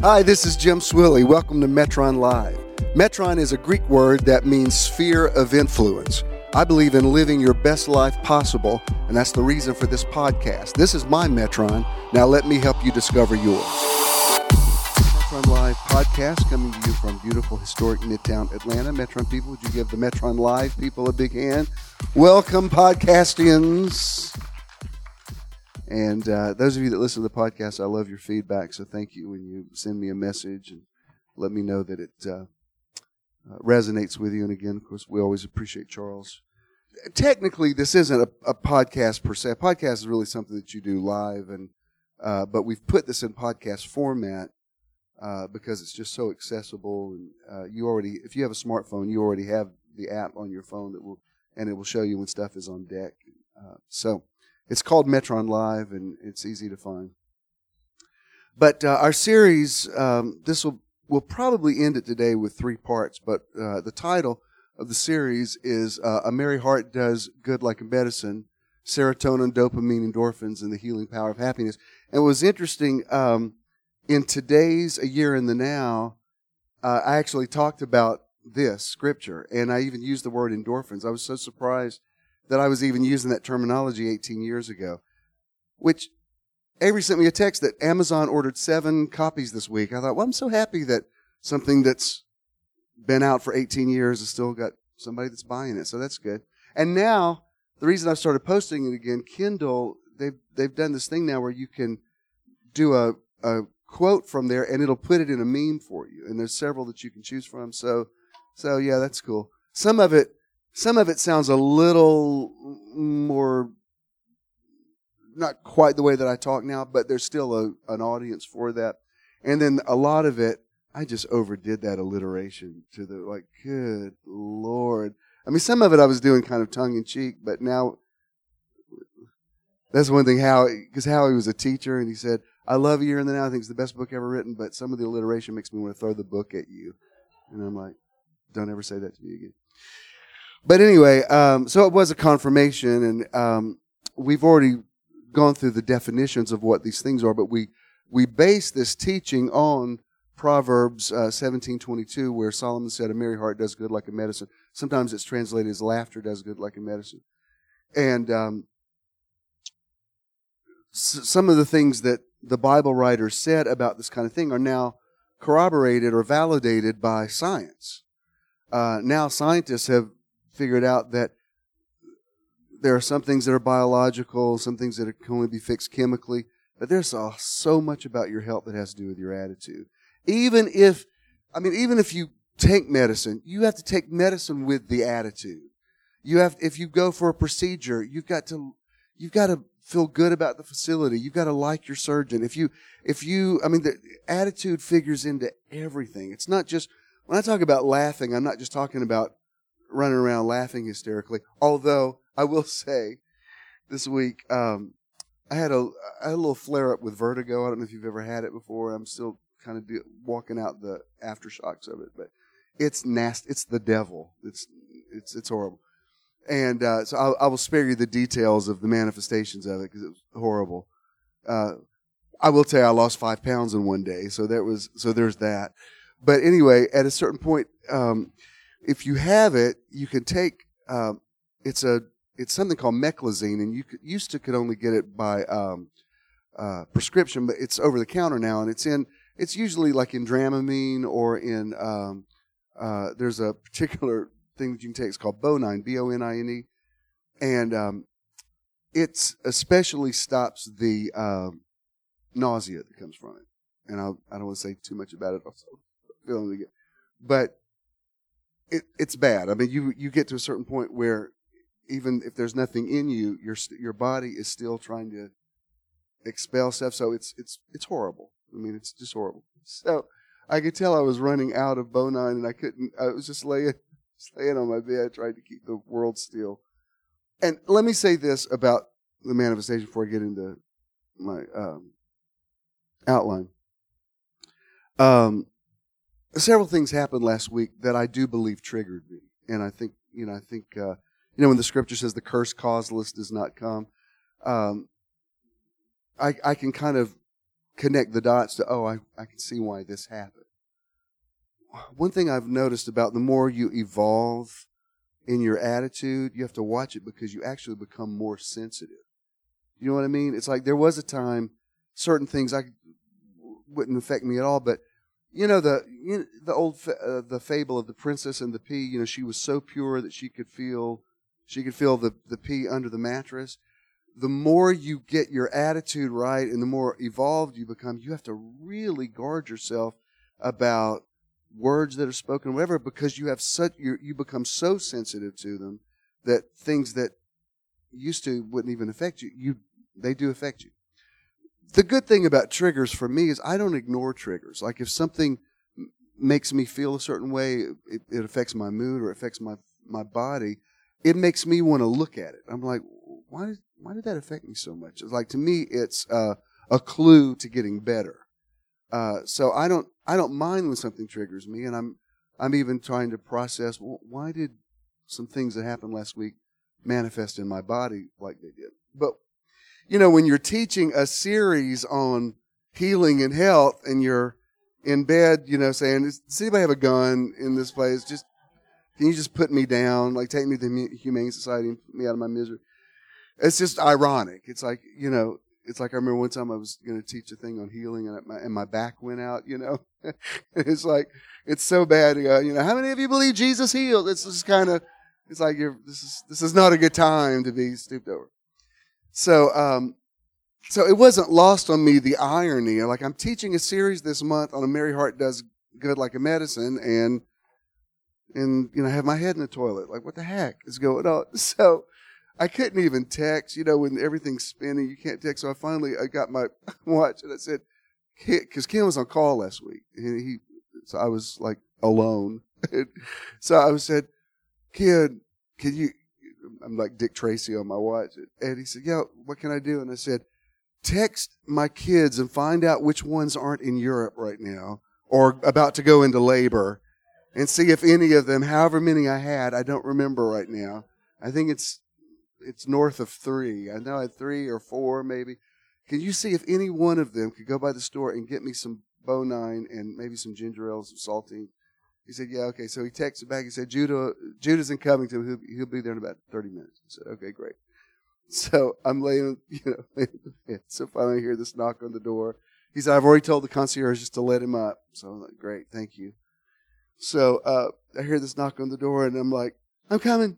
Hi, this is Jim Swilley. Welcome to Metron Live. Metron is a Greek word that means sphere of influence. I believe in living your best life possible, and that's the reason for this podcast. This is my Metron. Now let me help you discover yours. Metron Live podcast coming to you from beautiful, historic Midtown Atlanta. Metron people, would you give the Metron Live people a big hand? Welcome, podcastians. And those of you that listen to the podcast, I love your feedback, so thank you when you send me a message and let me know that it resonates with you. And again, of course, we always appreciate Charles. Technically, this isn't a podcast per se. A podcast is really something that you do live, and but we've put this in podcast format because it's just so accessible. And you already, if you have a smartphone, you already have the app on your phone and it will show you when stuff is on deck. So it's called Metron Live, and it's easy to find. But our series, we'll probably end it today with 3 parts, but the title of the series is A Merry Heart Does Good Like a Medicine, Serotonin, Dopamine, Endorphins, and the Healing Power of Happiness. And it was interesting, in today's A Year in the Now, I actually talked about this scripture, and I even used the word endorphins. I was so surprised that I was even using that terminology 18 years ago, which Avery sent me a text that Amazon ordered 7 copies this week. I thought, well, I'm so happy that something that's been out for 18 years has still got somebody that's buying it. So that's good. And now, the reason I started posting it again, Kindle, they've done this thing now where you can do a quote from there and it'll put it in a meme for you. And there's several that you can choose from. So yeah, that's cool. Some of it sounds a little more, not quite the way that I talk now, but there's still an audience for that. And then a lot of it, I just overdid that alliteration to the, like, good Lord. I mean, some of it I was doing kind of tongue-in-cheek, but now, that's one thing, because Howie was a teacher, and he said, I love A Year in the Now. I think it's the best book ever written, but some of the alliteration makes me want to throw the book at you. And I'm like, don't ever say that to me again. But anyway, so it was a confirmation, and we've already gone through the definitions of what these things are, but we base this teaching on Proverbs 17:22, where Solomon said, a merry heart does good like a medicine. Sometimes it's translated as laughter does good like a medicine. And some of the things that the Bible writers said about this kind of thing are now corroborated or validated by science. Now scientists have figured out that there are some things that are biological, some things that can only be fixed chemically, but there's so much about your health that has to do with your attitude. Even if you take medicine, you have to take medicine with the attitude. If you go for a procedure, you've got to feel good about the facility. You've got to like your surgeon. The attitude figures into everything. It's not just, when I talk about laughing, I'm not just talking about running around laughing hysterically. Although I will say, this week I had a little flare up with vertigo. I don't know if you've ever had it before. I'm still kind of walking out the aftershocks of it, but it's nasty. It's the devil. It's horrible. And so I will spare you the details of the manifestations of it because it was horrible. I will tell you, I lost 5 pounds in one day, so there's that. But anyway, at a certain point, if you have it, you can take it's something called Meclizine, and you could only get it by prescription, but it's over the counter now, and it's usually like in Dramamine or in there's a particular thing that you can take. It's called Bonine, Bonine, and it especially stops the nausea that comes from it. And I don't want to say too much about it. Also, feeling it, but it's bad. I mean, you get to a certain point where even if there's nothing in you, your body is still trying to expel stuff. So it's horrible. I mean, it's just horrible. So I could tell I was running out of Bonine, and I couldn't. I was just laying on my bed, trying to keep the world still. And let me say this about the manifestation before I get into my outline. Several things happened last week that I do believe triggered me, and I think when the scripture says the curse causeless does not come, I can kind of connect the dots to, oh, I can see why this happened. One thing I've noticed about the more you evolve in your attitude, you have to watch it because you actually become more sensitive. You know what I mean? It's like there was a time certain things wouldn't affect me at all, but the old the fable of the princess and the pea. She was so pure that she could feel the pea under the mattress. The more you get your attitude right and the more evolved you become, you have to really guard yourself about words that are spoken, whatever, because you become so sensitive to them that things that used to wouldn't even affect you, they do affect you. The good thing about triggers for me is I don't ignore triggers. Like if something makes me feel a certain way, it affects my mood or affects my body, it makes me want to look at it. I'm like, why did that affect me so much? It's like, to me, it's a clue to getting better. So I don't mind when something triggers me, and I'm even trying to process, well, why did some things that happened last week manifest in my body like they did? But when you're teaching a series on healing and health, and you're in bed, saying, does anybody have a gun in this place? Can you just put me down? Like, take me to the Humane Society and put me out of my misery. It's just ironic. It's like, it's like I remember one time I was going to teach a thing on healing, and my back went out, It's like, it's so bad to go, how many of you believe Jesus healed? It's just kind of, it's like, this is not a good time to be stooped over. So it wasn't lost on me, the irony. Like, I'm teaching a series this month on A Merry Heart Does Good Like a Medicine, and I have my head in the toilet. Like, what the heck is going on? So I couldn't even text, when everything's spinning, you can't text. So I got my watch, and I said, because Ken was on call last week, and so I was like alone. So I said, Ken, can you, I'm like Dick Tracy on my watch. And he said, yeah, what can I do? And I said, text my kids and find out which ones aren't in Europe right now or about to go into labor, and see if any of them, however many I had, I don't remember right now. I think it's north of 3. I know I had 3 or 4 maybe. Can you see if any one of them could go by the store and get me some Bonine and maybe some ginger ale, some saltine? He said, yeah, okay. So he texted back. He said, Judah's in Covington. He'll be there in about 30 minutes. I said, okay, great. So I'm laying in the bed. So finally I hear this knock on the door. He said, I've already told the concierge just to let him up. So I'm like, great, thank you. So I hear this knock on the door, and I'm like, I'm coming.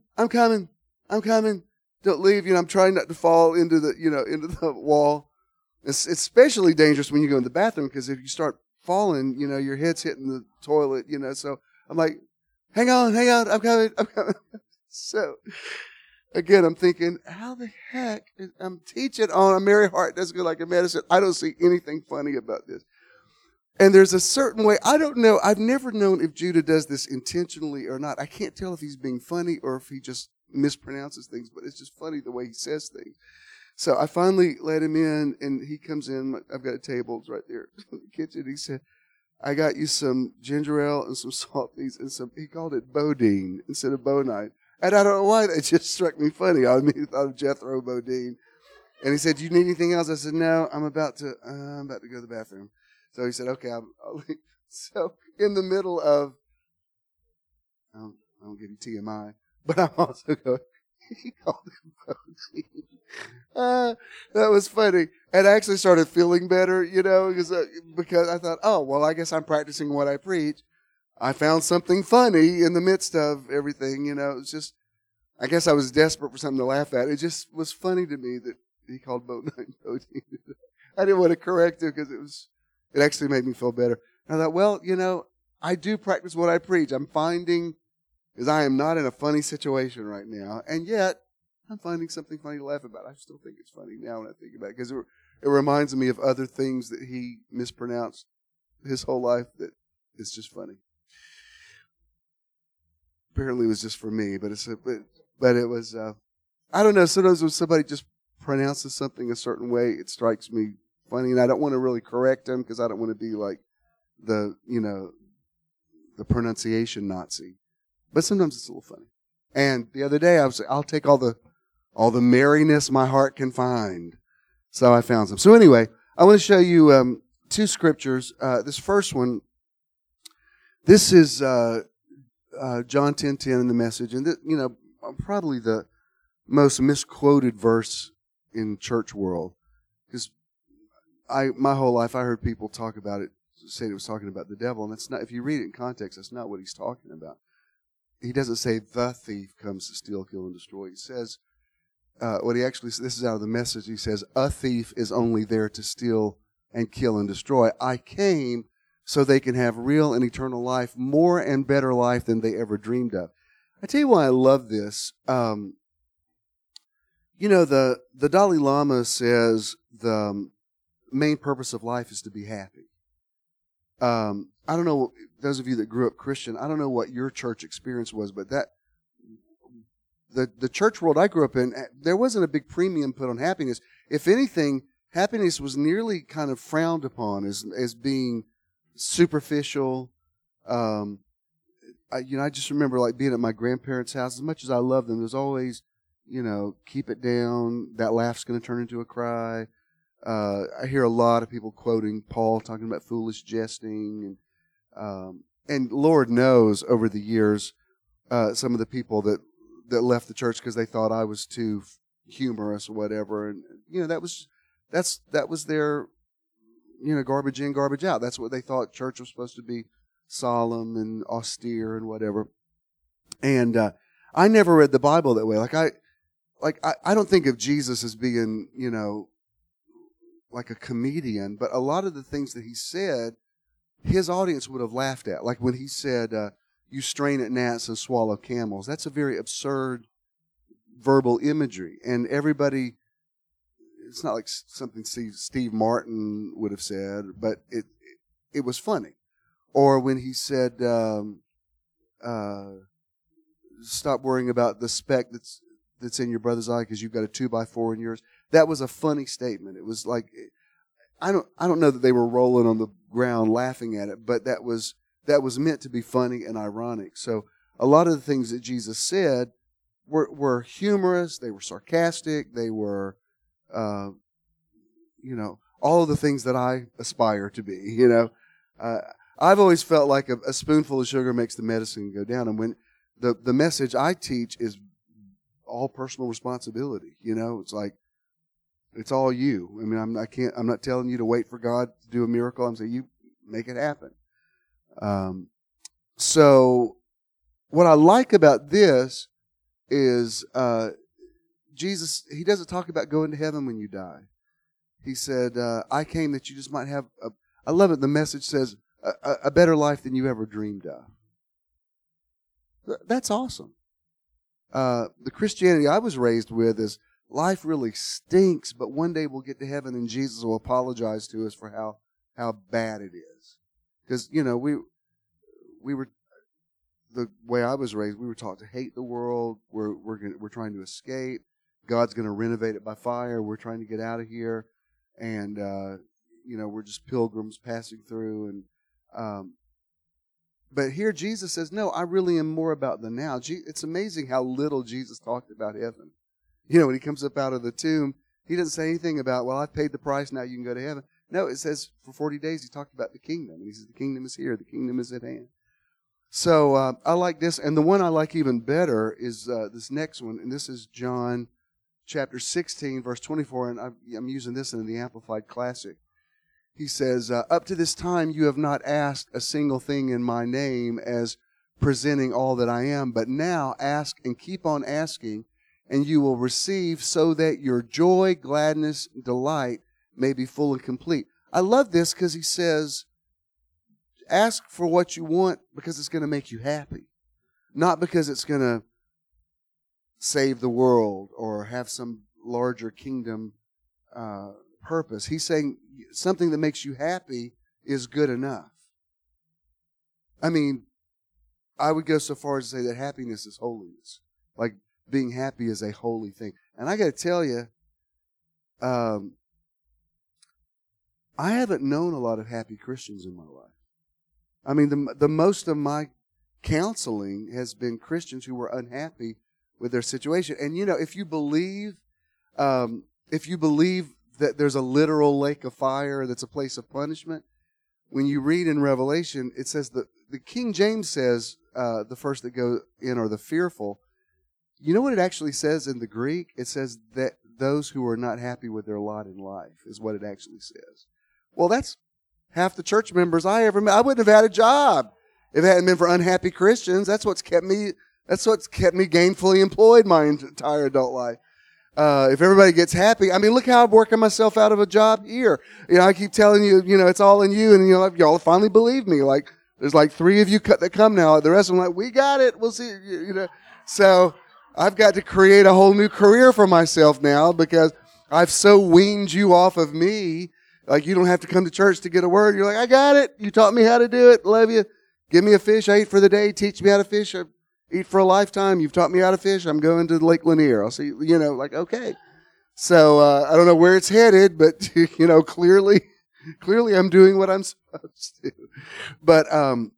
Don't leave. I'm trying not to fall into the wall. It's especially dangerous when you go in the bathroom, because if you start falling, your head's hitting the toilet, So I'm like, hang on, I'm coming. So again, I'm thinking, how the heck I'm teaching on A Merry Heart Does Good Like a Medicine. I don't see anything funny about this. And there's a certain way, I don't know, I've never known if Judah does this intentionally or not. I can't tell if he's being funny or if he just mispronounces things, but it's just funny the way he says things. So I finally let him in, and he comes in. I've got a table right there in the kitchen. He said, I got you some ginger ale and some saltines and he called it Bodine instead of Bonine. And I don't know why, that just struck me funny. I thought of Jethro Bodine. And he said, do you need anything else? I said, no, I'm about to go to the bathroom. So he said, okay, I'll leave. So in the middle of, I don't give you TMI, but I'm also going, he called him Bodine. That was funny. And I actually started feeling better, because I thought, oh, well, I guess I'm practicing what I preach. I found something funny in the midst of everything, It was just, I guess I was desperate for something to laugh at. It just was funny to me that he called Bodine. I didn't want to correct him because it actually made me feel better. And I thought, well, I do practice what I preach. I'm finding, because I am not in a funny situation right now, and yet I'm finding something funny to laugh about. I still think it's funny now when I think about it, because it reminds me of other things that he mispronounced his whole life that it's just funny. Apparently it was just for me, but it was, I don't know, sometimes when somebody just pronounces something a certain way, it strikes me funny, and I don't want to really correct them because I don't want to be like the pronunciation Nazi. But sometimes it's a little funny. And the other day I was like, I'll take all the merriness my heart can find. So I found some. So anyway, I want to show you two scriptures. This first one, this is John 10:10 in the Message, and probably the most misquoted verse in church world, because my whole life I heard people talk about it, say it was talking about the devil, and that's not. If you read it in context, that's not what he's talking about. He doesn't say the thief comes to steal, kill, and destroy. He says what he actually says. This is out of the Message. He says, "A thief is only there to steal and kill and destroy. I came so they can have real and eternal life, more and better life than they ever dreamed of." I tell you why I love this. The Dalai Lama says the main purpose of life is to be happy. I don't know, those of you that grew up Christian, I don't know what your church experience was, but the church world I grew up in, there wasn't a big premium put on happiness. If anything, happiness was nearly kind of frowned upon as being superficial. I just remember like being at my grandparents' house. As much as I loved them, there was always, keep it down. That laugh's going to turn into a cry. I hear a lot of people quoting Paul talking about foolish jesting, and Lord knows over the years, some of the people that left the church because they thought I was too humorous or whatever, and that was their garbage in, garbage out. That's what they thought church was supposed to be, solemn and austere and whatever. And I never read the Bible that way. I don't think of Jesus as being like a comedian, but a lot of the things that he said, his audience would have laughed at. Like when he said, "You strain at gnats and swallow camels." That's a very absurd verbal imagery, and everybody. It's not like something Steve Martin would have said, but it was funny. Or when he said, "Stop worrying about the speck that's in your brother's eye because you've got a 2x4 in yours." That was a funny statement. It was like, I don't know that they were rolling on the ground laughing at it, but that was meant to be funny and ironic. So a lot of the things that Jesus said were humorous. They were sarcastic. They were, all of the things that I aspire to be. I've always felt like a spoonful of sugar makes the medicine go down, and when the message I teach is all personal responsibility. It's like, it's all you. I mean, I'm not telling you to wait for God to do a miracle. I'm saying you make it happen. So what I like about this is Jesus, he doesn't talk about going to heaven when you die. He said, "I came that you just might have I love it. The Message says a better life than you ever dreamed of." That's awesome. The Christianity I was raised with is life really stinks, but one day we'll get to heaven and Jesus will apologize to us for how bad it is. Because, we were, the way I was raised, we were taught to hate the world. We're trying to escape. God's going to renovate it by fire. We're trying to get out of here. And, we're just pilgrims passing through. And, but here Jesus says, no, I really am more about the now. It's amazing how little Jesus talked about heaven. When he comes up out of the tomb, he doesn't say anything about, well, I've paid the price, now you can go to heaven. No, it says for 40 days he talked about the kingdom. And he says the kingdom is here, the kingdom is at hand. So I like this. And the one I like even better is this next one. And this is John chapter 16, verse 24. And I'm using this in the Amplified Classic. He says, "Up to this time you have not asked a single thing in my name as presenting all that I am. But now ask and keep on asking, and you will receive so that your joy, gladness, delight may be full and complete." I love this because he says, ask for what you want because it's going to make you happy. Not because it's going to save the world or have some larger kingdom purpose. He's saying something that makes you happy is good enough. I mean, I would go so far as to say that happiness is holiness. Like, being happy is a holy thing. And I got to tell you, I haven't known a lot of happy Christians in my life. I mean, the most of my counseling has been Christians who were unhappy with their situation. And if you believe that there's a literal lake of fire that's a place of punishment. When you read in Revelation, it says that the King James says the first that go in are the fearful. You know what it actually says in the Greek? It says that those who are not happy with their lot in life is what it actually says. Well, that's half the church members I ever met. I wouldn't have had a job if it hadn't been for unhappy Christians. That's what's kept me gainfully employed my entire adult life. If everybody gets happy, I mean, look how I'm working myself out of a job here. I keep telling you, it's all in you, and y'all finally believe me. Like, there's like 3 of you that come now. The rest of them like, we got it. We'll see. So I've got to create a whole new career for myself now because I've so weaned you off of me. Like, you don't have to come to church to get a word. You're like, I got it. You taught me how to do it. Love you. Give me a fish. I eat for the day. Teach me how to fish. I eat for a lifetime. You've taught me how to fish. I'm going to Lake Lanier. I'll see, okay. So, I don't know where it's headed, but, clearly I'm doing what I'm supposed to. But,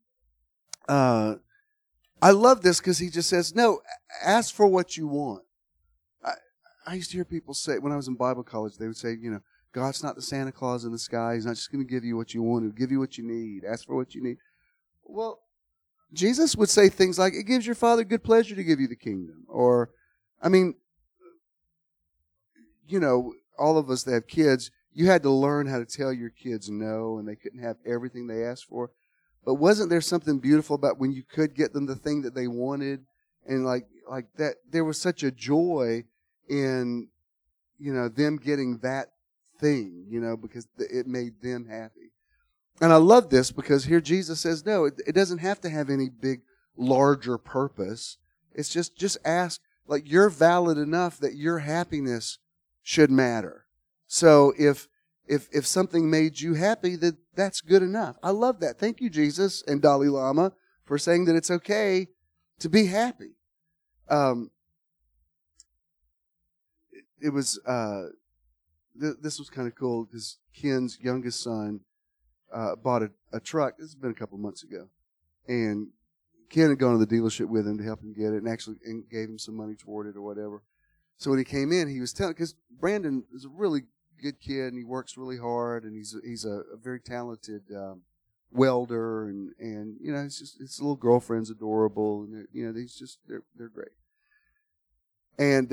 I love this because he just says, no, ask for what you want. I used to hear people say, when I was in Bible college, they would say, God's not the Santa Claus in the sky. He's not just going to give you what you want. He'll give you what you need. Ask for what you need. Well, Jesus would say things like, it gives your Father good pleasure to give you the kingdom. Or, all of us that have kids, you had to learn how to tell your kids no, and they couldn't have everything they asked for. But wasn't there something beautiful about when you could get them the thing that they wanted? And like that, there was such a joy in, them getting that thing, because it made them happy. And I love this because here Jesus says, no, it doesn't have to have any big, larger purpose. It's just ask, like, you're valid enough that your happiness should matter. So if something made you happy, that's good enough. I love that. Thank you, Jesus and Dalai Lama, for saying that it's okay to be happy. It was this was kind of cool because Ken's youngest son bought a truck. This has been a couple of months ago, and Ken had gone to the dealership with him to help him get it, and gave him some money toward it or whatever. So when he came in, he was telling, because Brandon is a really good kid and he works really hard, and he's a very talented welder, and his little girlfriend's adorable, and they're great. And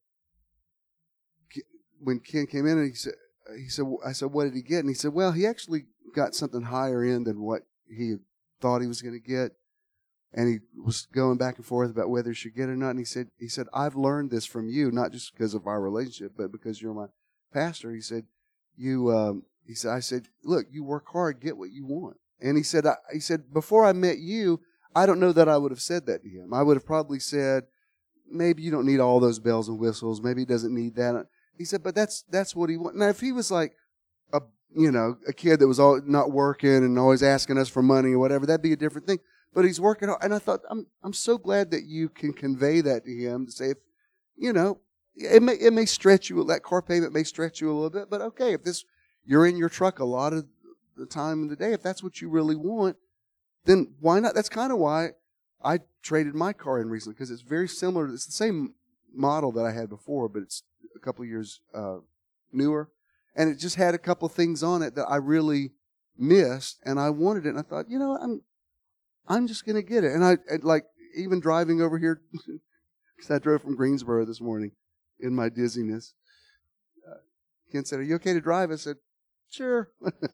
when Ken came in, and he said, I said, what did he get? And he said, well, he actually got something higher end than what he thought he was going to get. And he was going back and forth about whether he should get it or not. And he said, I've learned this from you, not just because of our relationship, but because you're my pastor. He said, I said, look, you work hard, get what you want. And he said, before I met you, I don't know that I would have said that to him. I would have probably said, maybe you don't need all those bells and whistles. Maybe he doesn't need that. He said, but that's what he wants. Now, if he was like a kid that was not working and always asking us for money or whatever, that'd be a different thing. But he's working hard. And I thought, I'm so glad that you can convey that to him, to say, it may stretch you, that car payment may stretch you a little bit, but okay, if you're in your truck a lot of the time in the day, if that's what you really want, then why not? That's kind of why I traded my car in recently, because it's very similar. It's the same model that I had before, but it's a couple of years newer. And it just had a couple of things on it that I really missed, and I wanted it. And I thought, I'm just going to get it. And I like, even driving over here, because I drove from Greensboro this morning in my dizziness. Ken said, are you okay to drive? I said, sure.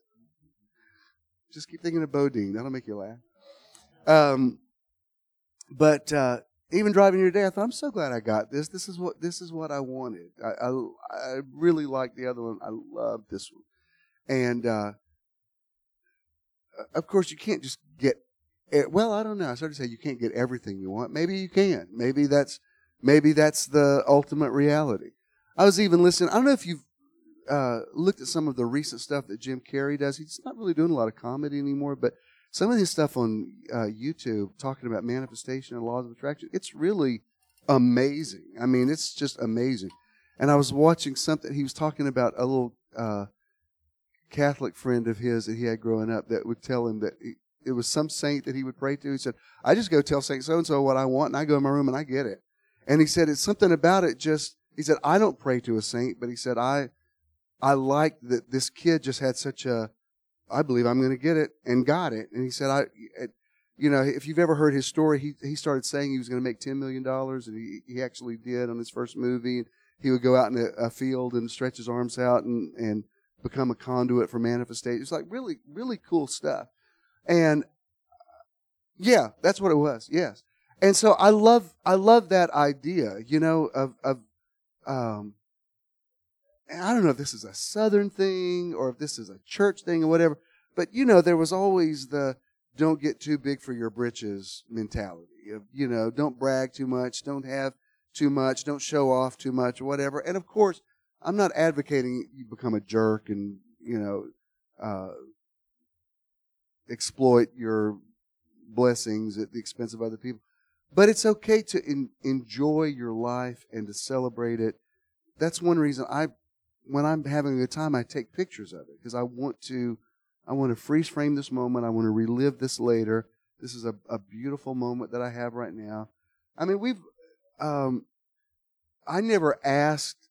Just keep thinking of Bodine. That'll make you laugh. But even driving here today, I thought, I'm so glad I got this. This is what I wanted. I really like the other one. I love this one. And of course, you can't just get. Well, I don't know. I started to say you can't get everything you want. Maybe you can. Maybe that's the ultimate reality. I was even listening. I don't know if you've looked at some of the recent stuff that Jim Carrey does. He's not really doing a lot of comedy anymore, but some of his stuff on YouTube talking about manifestation and laws of attraction, it's really amazing. I mean, it's just amazing. And I was watching something. He was talking about a little Catholic friend of his that he had growing up that would tell him that it was some saint that he would pray to. He said, I just go tell Saint so-and-so what I want, and I go in my room and I get it. And he said, it's something about it he said, I don't pray to a saint, but he said, I I liked that this kid just had such a, I believe I'm going to get it, and got it. And he said, if you've ever heard his story, he started saying he was going to make $10 million, and he actually did on his first movie. He would go out in a field and stretch his arms out and become a conduit for manifestation. It's like really, really cool stuff. And yeah, that's what it was. Yes. And so I love that idea, and I don't know if this is a Southern thing or if this is a church thing or whatever, but there was always the don't get too big for your britches mentality of, don't brag too much, don't have too much, don't show off too much or whatever. And of course, I'm not advocating you become a jerk and, exploit your blessings at the expense of other people. But it's okay to enjoy your life and to celebrate it. That's one reason when I'm having a good time, I take pictures of it because I want to freeze frame this moment. I want to relive this later. This is a beautiful moment that I have right now. I mean, I never asked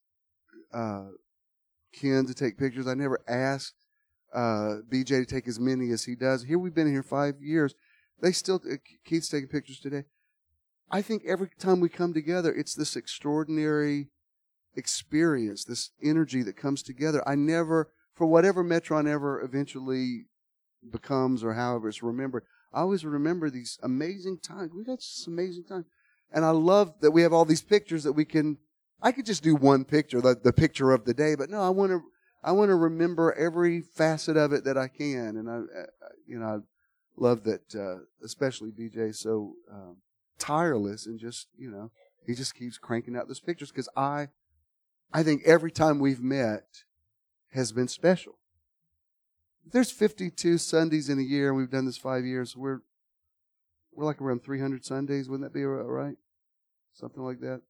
Ken to take pictures. I never asked BJ to take as many as he does. Here we've been here 5 years. Keith's taking pictures today. I think every time we come together, it's this extraordinary experience, this energy that comes together. I never, for whatever Metron ever eventually becomes or however it's remembered, I always remember these amazing times. We've had some amazing times. And I love that we have all these pictures that I could just do one picture, the picture of the day, but no, I want to remember every facet of it that I can. And I love that, especially BJ is so tireless and just, he just keeps cranking out those pictures because I think every time we've met has been special. If there's 52 Sundays in a year, and we've done this 5 years, we're like around 300 Sundays. Wouldn't that be right? Something like that.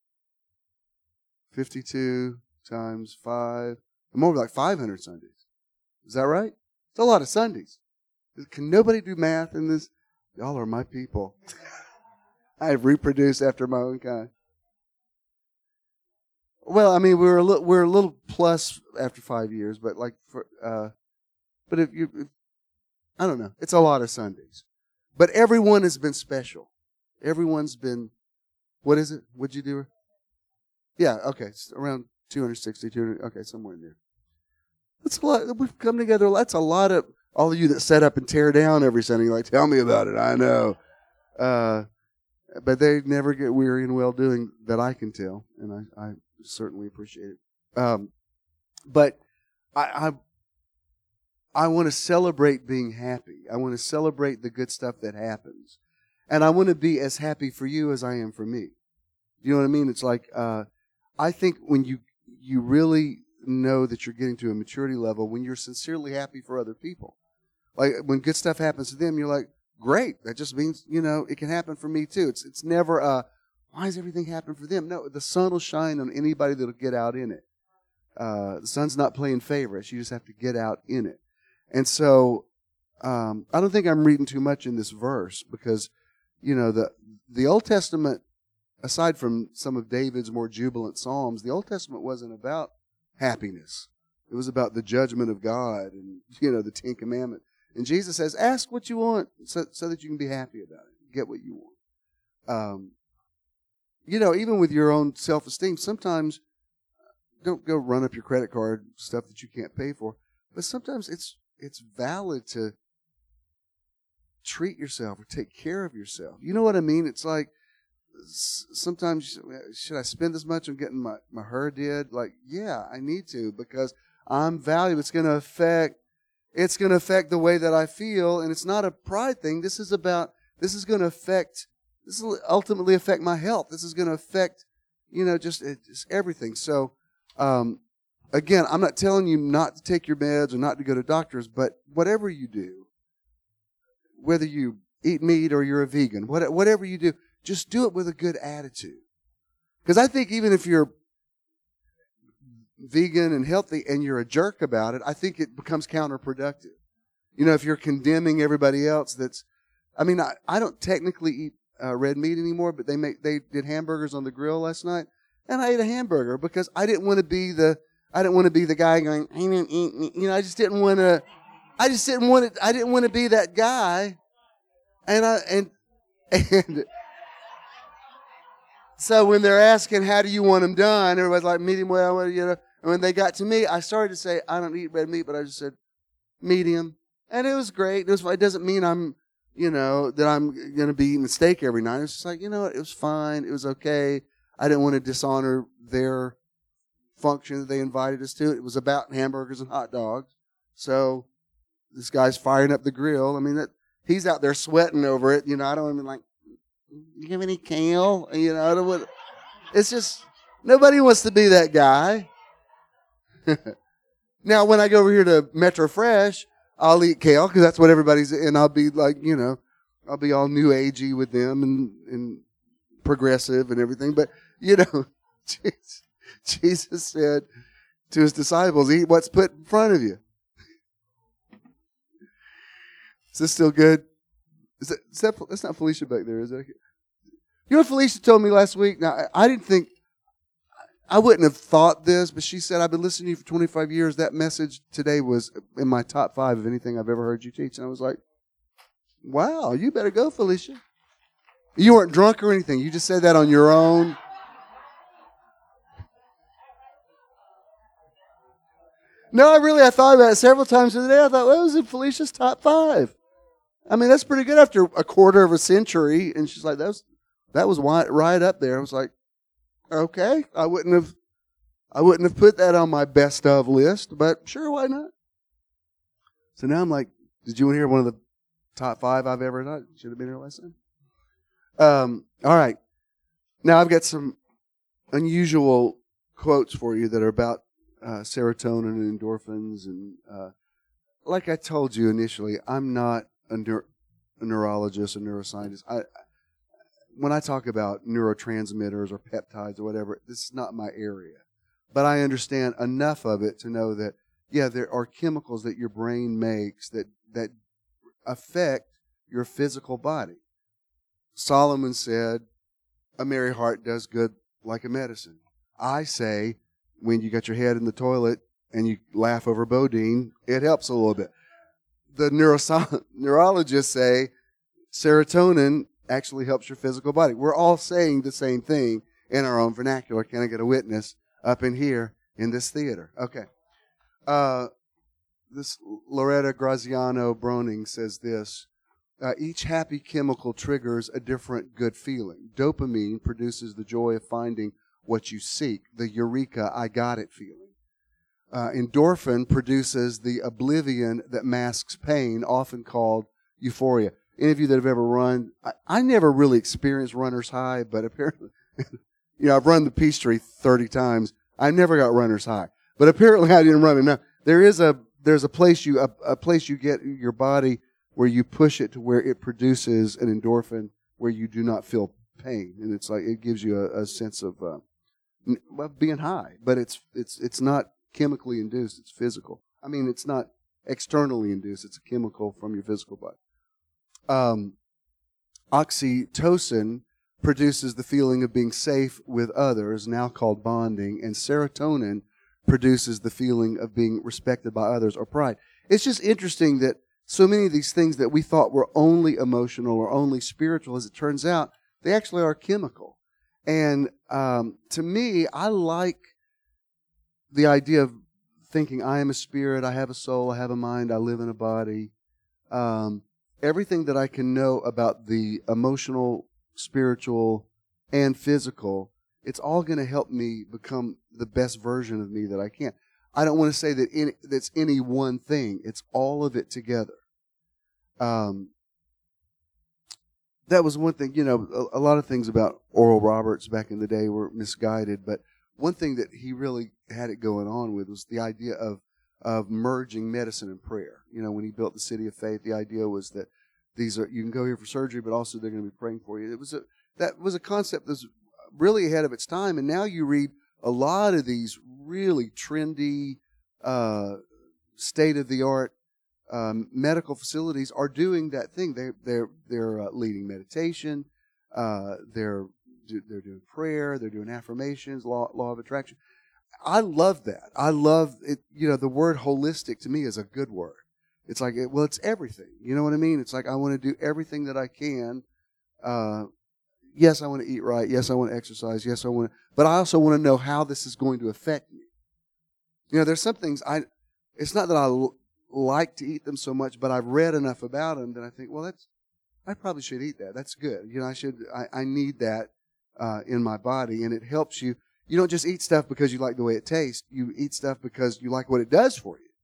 52 times 5. More like 500 Sundays. Is that right? It's a lot of Sundays. Can nobody do math in this? Y'all are my people. I have reproduced after my own kind. Well, I mean, we're a little plus after 5 years, but but I don't know. It's a lot of Sundays, but everyone has been special. Everyone's been. What is it? What'd you do? Yeah, okay, it's around 260, 200. Okay, somewhere in there. That's a lot. We've come together. That's a lot of all of you that set up and tear down every Sunday. You're like, tell me about it. I know. But they never get weary in well-doing that I can tell, and I certainly appreciate it. But I want to celebrate being happy. I want to celebrate the good stuff that happens. And I want to be as happy for you as I am for me. You know what I mean? It's like, I think when you really know that you're getting to a maturity level, when you're sincerely happy for other people. Like, when good stuff happens to them, you're like, great. That just means, it can happen for me too. It's never why does everything happen for them? No, the sun will shine on anybody that'll get out in it. The sun's not playing favorites. You just have to get out in it. And so, I don't think I'm reading too much in this verse because, the Old Testament, aside from some of David's more jubilant psalms, the Old Testament wasn't about happiness. It was about the judgment of God and, the Ten Commandments. And Jesus says, ask what you want so that you can be happy about it. Get what you want. Even with your own self-esteem, sometimes don't go run up your credit card, stuff that you can't pay for. But sometimes it's valid to treat yourself or take care of yourself. You know what I mean? It's like sometimes, should I spend this much on getting my hair did? Like, yeah, I need to because I'm valuable. It's going to affect the way that I feel, and it's not a pride thing. This is will ultimately affect my health. This is going to affect, just everything. So, again, I'm not telling you not to take your meds or not to go to doctors, but whatever you do, whether you eat meat or you're a vegan, whatever you do, just do it with a good attitude. Because I think even if you're vegan and healthy and you're a jerk about it, I think it becomes counterproductive. If you're condemning everybody else I don't technically eat red meat anymore, but they did hamburgers on the grill last night, and I ate a hamburger because I didn't want to be I didn't want to be the guy going, I just didn't want to. I didn't want to be that guy. And so when they're asking, how do you want them done? Everybody's like, medium well, And when they got to me, I started to say, I don't eat red meat, but I just said medium. And it was great. It doesn't mean I'm, that I'm going to be eating steak every night. It's just like, it was fine. It was okay. I didn't want to dishonor their function that they invited us to. It was about hamburgers and hot dogs. So this guy's firing up the grill. I mean, he's out there sweating over it. I don't even like, you have any kale? I don't want. It's just nobody wants to be that guy. Now, when I go over here to Metro Fresh, I'll eat kale because that's what everybody's, and I'll be like, I'll be all new agey with them and progressive and everything. But Jesus said to his disciples, "Eat what's put in front of you." Is this still good? That's not Felicia back there, is it? You know what Felicia told me last week? Now, I wouldn't have thought this, but she said, I've been listening to you for 25 years. That message today was in my top 5 of anything I've ever heard you teach. And I was like, wow, you better go, Felicia. You weren't drunk or anything. You just said that on your own. No, I thought about it several times today. I thought, well, it was in Felicia's top 5. I mean, that's pretty good after a quarter of a century. And she's like, that was right up there. I was like, okay, I wouldn't have put that on my best of list, but sure, why not? So now I'm like, did you want to hear one of the top 5 I've ever done? Should have been here last time. All right. Now I've got some unusual quotes for you that are about serotonin and endorphins. And like I told you initially, I'm not a neurologist or neuroscientist. When I talk about neurotransmitters or peptides or whatever, this is not my area. But I understand enough of it to know that, yeah, there are chemicals that your brain makes that affect your physical body. Solomon said, a merry heart does good like a medicine. I say, when you got your head in the toilet and you laugh over Bodine, it helps a little bit. The neurologists say serotonin actually helps your physical body. We're all saying the same thing in our own vernacular. Can I get a witness up in here in this theater? Okay. This Loretta Graziano Broning says this. Each happy chemical triggers a different good feeling. Dopamine produces the joy of finding what you seek, the eureka, I got it feeling. Endorphin produces the oblivion that masks pain, often called euphoria. Any of you that have ever run, I never really experienced runner's high, but apparently, I've run the Peachtree 30 times. I never got runner's high, but apparently I didn't run it. Now, there's a place you get your body where you push it to where it produces an endorphin where you do not feel pain, and it's like it gives you a sense of being high, but it's not chemically induced; it's physical. I mean, it's not externally induced; it's a chemical from your physical body. Oxytocin produces the feeling of being safe with others, now called bonding, and serotonin produces the feeling of being respected by others or pride. It's just interesting that so many of these things that we thought were only emotional or only spiritual, as it turns out, they actually are chemical. And to me, I like the idea of thinking I am a spirit, I have a soul, I have a mind, I live in a body. Everything that I can know about the emotional, spiritual, and physical, it's all going to help me become the best version of me that I can. I don't want to say that that's any one thing. It's all of it together. That was one thing, a lot of things about Oral Roberts back in the day were misguided, but one thing that he really had it going on with was the idea of merging medicine and prayer. When he built the City of Faith, the idea was that you can go here for surgery, but also they're going to be praying for you. That was a concept that was really ahead of its time, and now you read a lot of these really trendy, state-of-the-art medical facilities are doing that thing. They're leading meditation. They're doing prayer. They're doing affirmations, law of attraction. I love that. I love it. You know, the word holistic to me is a good word. It's like, well, it's everything. You know what I mean? It's like I want to do everything that I can. Yes, I want to eat right. Yes, I want to exercise. Yes, I want to, but I also want to know how this is going to affect me. You know, there's some things it's not that I like to eat them so much, but I've read enough about them that I think, well, I probably should eat that. That's good. You know, I need that in my body, and it helps you. You don't just eat stuff because you like the way it tastes. You eat stuff because you like what it does for you.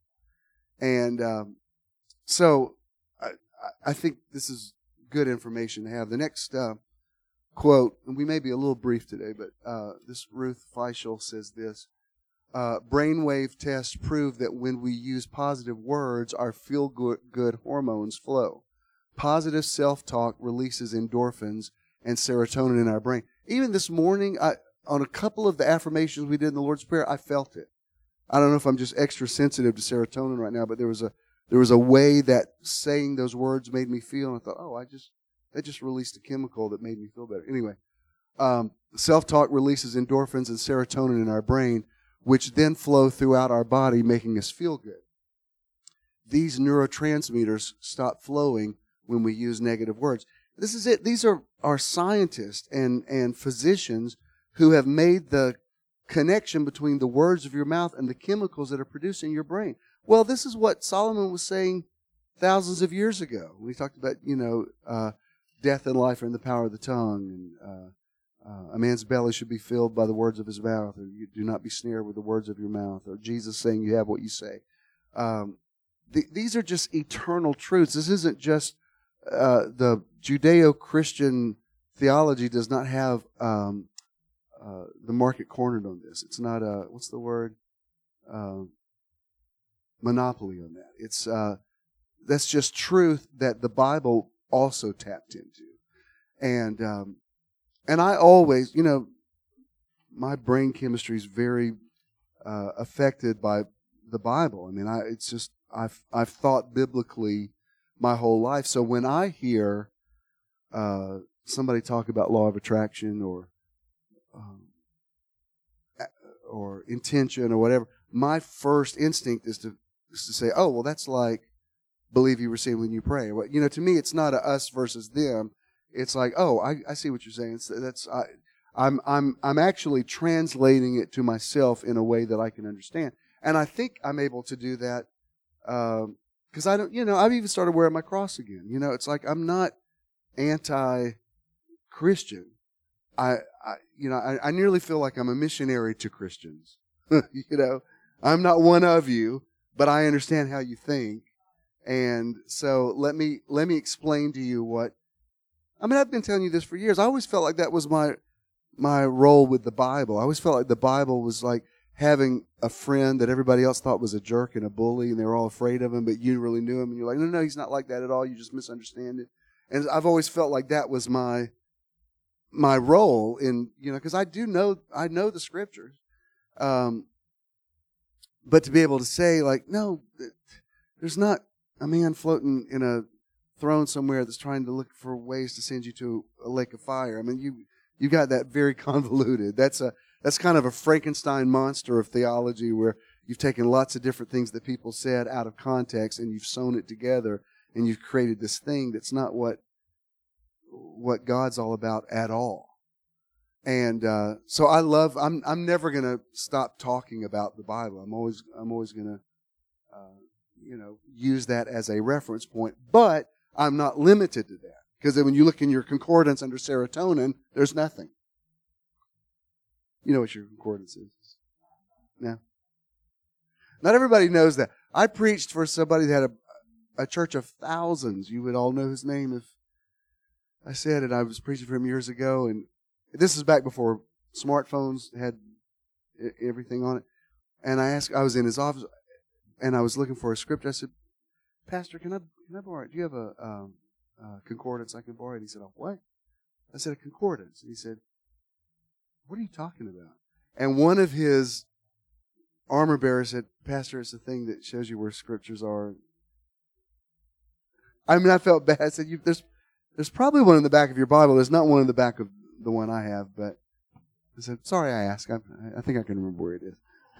And so I think this is good information to have. The next quote, and we may be a little brief today, but this Ruth Feischl says this. Brainwave tests prove that when we use positive words, our feel-good hormones flow. Positive self-talk releases endorphins and serotonin in our brain. Even this morning, on a couple of the affirmations we did in the Lord's Prayer, I felt it. I don't know if I'm just extra sensitive to serotonin right now, but there was a way that saying those words made me feel, and I thought, that just released a chemical that made me feel better. Anyway, self-talk releases endorphins and serotonin in our brain, which then flow throughout our body, making us feel good. These neurotransmitters stop flowing when we use negative words. This is it. These are scientists and physicians who have made the connection between the words of your mouth and the chemicals that are produced in your brain. Well, this is what Solomon was saying thousands of years ago. We talked about, death and life are in the power of the tongue, and a man's belly should be filled by the words of his mouth, or you do not be snared with the words of your mouth, or Jesus saying you have what you say. These are just eternal truths. This isn't just the Judeo-Christian theology does not have the market cornered on this. It's not what's the word? Monopoly on that. It's that's just truth that the Bible also tapped into. And I always, my brain chemistry is very affected by the Bible. I mean, I've thought biblically my whole life. So when I hear somebody talk about law of attraction or intention or whatever, my first instinct is to say, oh, well, that's like believe you receive when you pray. Well, to me, it's not a us versus them. It's like, oh, I see what you're saying. I'm actually translating it to myself in a way that I can understand, and I think I'm able to do that because I don't. I've even started wearing my cross again. It's like I'm not anti-Christian. I nearly feel like I'm a missionary to Christians. I'm not one of you, but I understand how you think, and so let me explain to you what. I mean, I've been telling you this for years. I always felt like that was my role with the Bible. I always felt like the Bible was like having a friend that everybody else thought was a jerk and a bully, and they were all afraid of him, but you really knew him, and you're like, no, he's not like that at all. You just misunderstand it. And I've always felt like that was my role in, because I know the Scriptures, but to be able to say like, no, there's not a man floating in a throne somewhere that's trying to look for ways to send you to a lake of fire. I mean, you got that very convoluted. That's kind of a Frankenstein monster of theology where you've taken lots of different things that people said out of context and you've sewn it together and you've created this thing that's not what God's all about at all. And so I'm never going to stop talking about the Bible. I'm always going to use that as a reference point, but I'm not limited to that. Because then when you look in your concordance under serotonin, there's nothing. You know what your concordance is? No. Not everybody knows that. I preached for somebody that had a church of thousands. You would all know his name if I said it. I was preaching for him years ago, and this is back before smartphones had everything on it. And I was in his office, and I was looking for a script. I said, Pastor, can I borrow it? Do you have a concordance I can borrow? And he said, oh, what? I said, a concordance. And he said, what are you talking about? And one of his armor bearers said, Pastor, it's the thing that shows you where scriptures are. I mean, I felt bad. I said, there's probably one in the back of your Bible. There's not one in the back of the one I have. But I said, sorry I asked. I think I can remember where it is.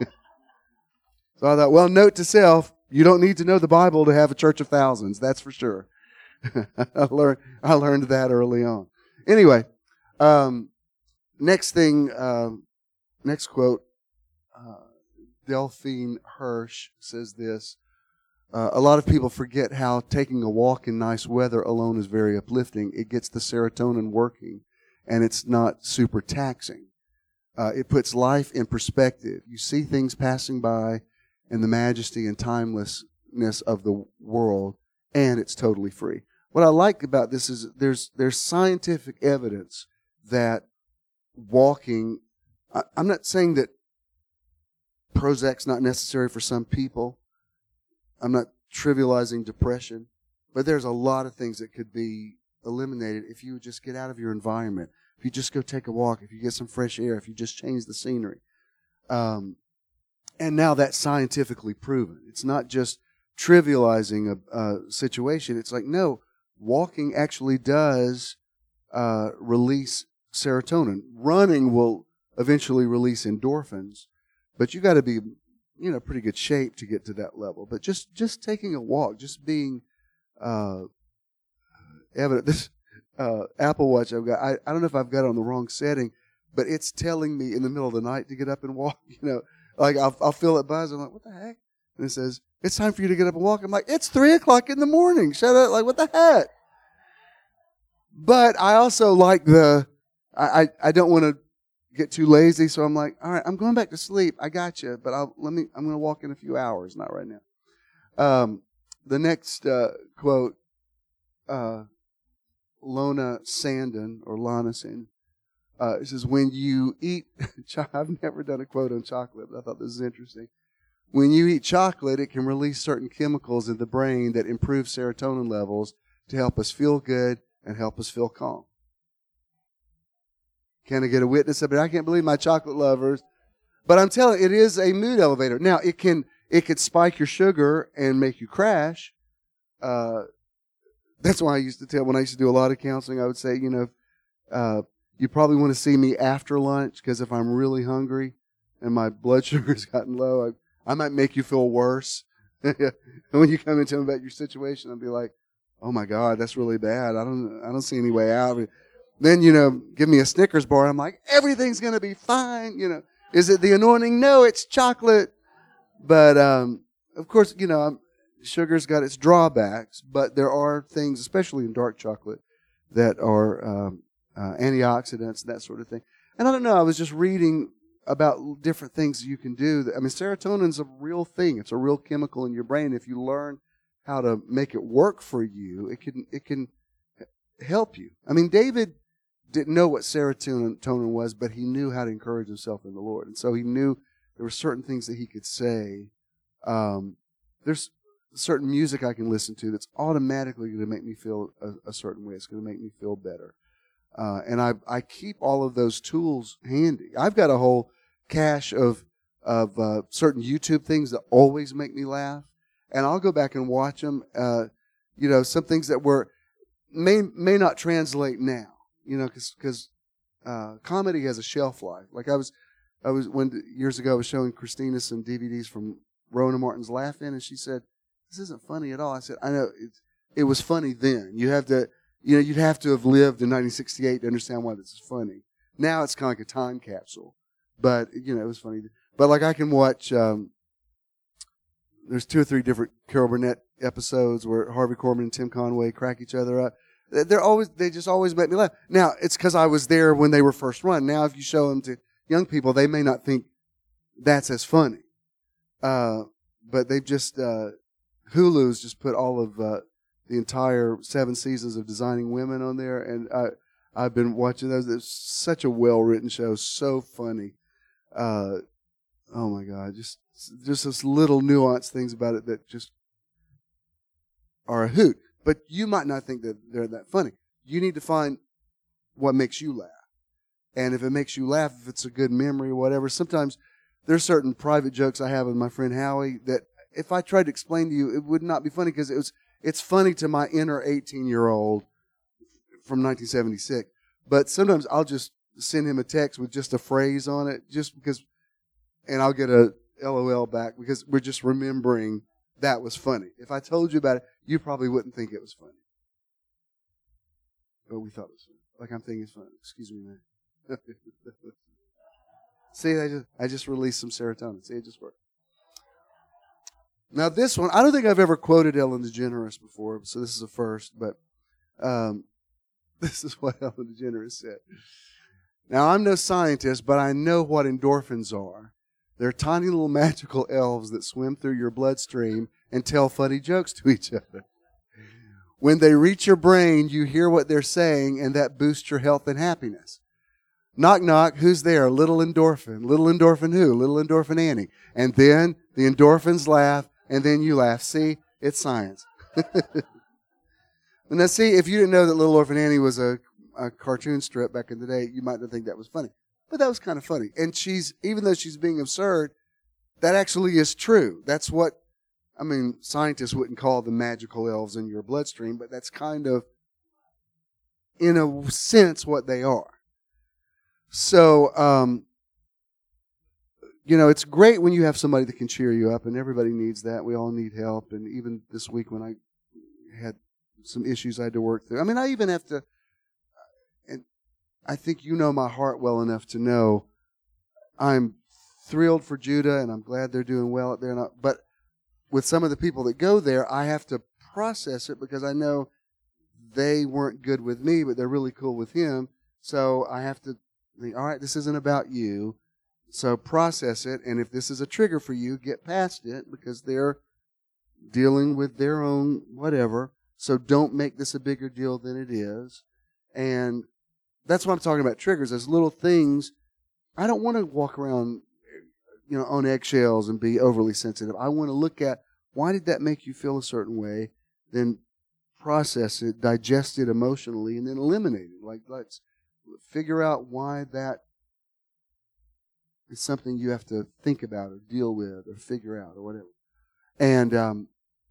So I thought, well, note to self, you don't need to know the Bible to have a church of thousands. That's for sure. I learned that early on. Anyway, next quote, Delphine Hirsch says this. A lot of people forget how taking a walk in nice weather alone is very uplifting. It gets the serotonin working, and it's not super taxing. It puts life in perspective. You see things passing by and the majesty and timelessness of the world, and it's totally free. What I like about this is there's scientific evidence that walking, I'm not saying that Prozac's not necessary for some people. I'm not trivializing depression, but there's a lot of things that could be eliminated if you would just get out of your environment. If you just go take a walk, if you get some fresh air, if you just change the scenery. And now that's scientifically proven. It's not just trivializing a situation. It's like, no, walking actually does release serotonin. Running will eventually release endorphins, but you got to be, pretty good shape to get to that level. But just taking a walk, just being evident. This Apple Watch I've got, I don't know if I've got it on the wrong setting, but it's telling me in the middle of the night to get up and walk. Like I'll feel it buzz. I'm like, what the heck? And it says, it's time for you to get up and walk. I'm like, it's 3:00 in the morning. Shut up. Like, what the heck? But I also like I don't want to get too lazy. So I'm like, all right, I'm going back to sleep. I got you. But I'm going to walk in a few hours. Not right now. The next quote, Lana Sandon, it says, when you eat, I've never done a quote on chocolate, but I thought this is interesting. When you eat chocolate, it can release certain chemicals in the brain that improve serotonin levels to help us feel good and help us feel calm. Can I get a witness of it? I can't believe my chocolate lovers. But I'm telling you, it is a mood elevator. Now, it could spike your sugar and make you crash. That's why I used to tell, when I used to do a lot of counseling, I would say, you probably want to see me after lunch, because if I'm really hungry and my blood sugar's gotten low, I might make you feel worse. And when you come and tell me about your situation, I'll be like, oh my God, that's really bad. I don't see any way out. Then, give me a Snickers bar. I'm like, everything's going to be fine. Is it the anointing? No, it's chocolate. But, of course, sugar's got its drawbacks, but there are things, especially in dark chocolate, that are antioxidants, that sort of thing. And I don't know, I was just reading about different things you can do. I mean, serotonin's a real thing. It's a real chemical in your brain. If you learn how to make it work for you, it can help you. I mean, David didn't know what serotonin was, but he knew how to encourage himself in the Lord. And so he knew there were certain things that he could say. There's certain music I can listen to that's automatically going to make me feel a certain way. It's going to make me feel better. And I keep all of those tools handy. I've got a whole cache of certain YouTube things that always make me laugh, and I'll go back and watch them. Some things that may not translate now. Because comedy has a shelf life. Like I was years ago I was showing Christina some DVDs from Rona Martin's Laugh-In, and she said, "This isn't funny at all." I said, "I know it was funny then. You'd have to have lived in 1968 to understand why this is funny. Now it's kind of like a time capsule, but it was funny. But like I can watch. There's 2 or 3 different Carol Burnett episodes where Harvey Korman and Tim Conway crack each other up. They just always make me laugh. Now it's because I was there when they were first run. Now if you show them to young people, they may not think that's as funny. But they've just Hulu's just put all of the entire 7 seasons of Designing Women on there, and I've been watching those. It's such a well-written show, so funny. Oh my God, just this little nuanced things about it that just are a hoot. But you might not think that they're that funny. You need to find what makes you laugh. And if it makes you laugh, if it's a good memory or whatever, sometimes there's certain private jokes I have with my friend Howie that if I tried to explain to you, it would not be funny because it's funny to my inner 18-year-old from 1976. But sometimes I'll just send him a text with just a phrase on it, just because, and I'll get a LOL back because we're just remembering that was funny. If I told you about it, you probably wouldn't think it was funny. But we thought it was funny. Like I'm thinking it's funny. Excuse me, man. See, I just released some serotonin. See, it just worked. Now this one, I don't think I've ever quoted Ellen DeGeneres before, so this is a first, but this is what Ellen DeGeneres said. Now, I'm no scientist, but I know what endorphins are. They're tiny little magical elves that swim through your bloodstream and tell funny jokes to each other. When they reach your brain, you hear what they're saying, and that boosts your health and happiness. Knock, knock, who's there? Little endorphin. Little endorphin who? Little endorphin Annie. And then the endorphins laugh, and then you laugh. See? It's science. Now, see, if you didn't know that Little Orphan Annie was a cartoon strip back in the day, you might not think that was funny. But that was kind of funny. And even though she's being absurd, that actually is true. That's what, scientists wouldn't call the magical elves in your bloodstream, but that's kind of, in a sense, what they are. So, it's great when you have somebody that can cheer you up, and everybody needs that. We all need help. And even this week when I had some issues I had to work through. I even have to, and I think you know my heart well enough to know I'm thrilled for Judah, and I'm glad they're doing well out there. But with some of the people that go there, I have to process it because I know they weren't good with me, but they're really cool with him. So I have to think, all right, this isn't about you. So process it, and if this is a trigger for you, get past it because they're dealing with their own whatever. So don't make this a bigger deal than it is. And that's what I'm talking about, triggers, as little things. I don't want to walk around, on eggshells and be overly sensitive. I want to look at, why did that make you feel a certain way? Then process it, digest it emotionally, and then eliminate it. Like, let's figure out why that is something you have to think about or deal with or figure out or whatever. And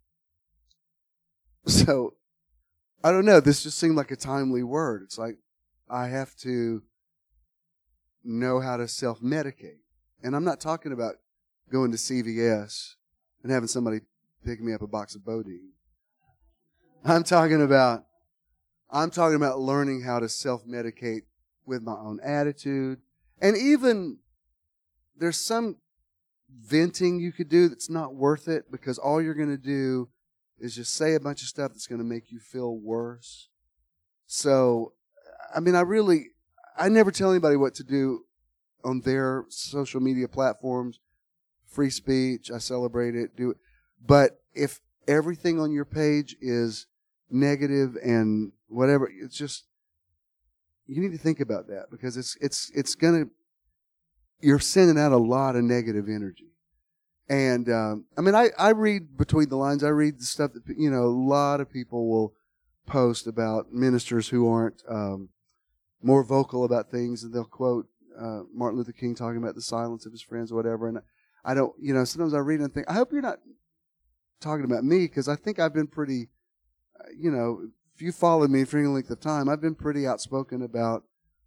so, I don't know, this just seemed like a timely word. It's like, I have to know how to self-medicate. And I'm not talking about going to CVS and having somebody pick me up a box of Bodine. I'm talking about learning how to self-medicate with my own attitude. And even there's some venting you could do that's not worth it because all you're going to do is just say a bunch of stuff that's going to make you feel worse. So, I never tell anybody what to do on their social media platforms. Free speech, I celebrate it, do it. But if everything on your page is negative and whatever, it's just, you need to think about that because it's going to, you're sending out a lot of negative energy. And, I read between the lines. I read the stuff that, a lot of people will post about ministers who aren't more vocal about things, and they'll quote Martin Luther King talking about the silence of his friends or whatever. And I don't, sometimes I read and think, I hope you're not talking about me because I think I've been pretty, if you followed me for any length of time, I've been pretty outspoken about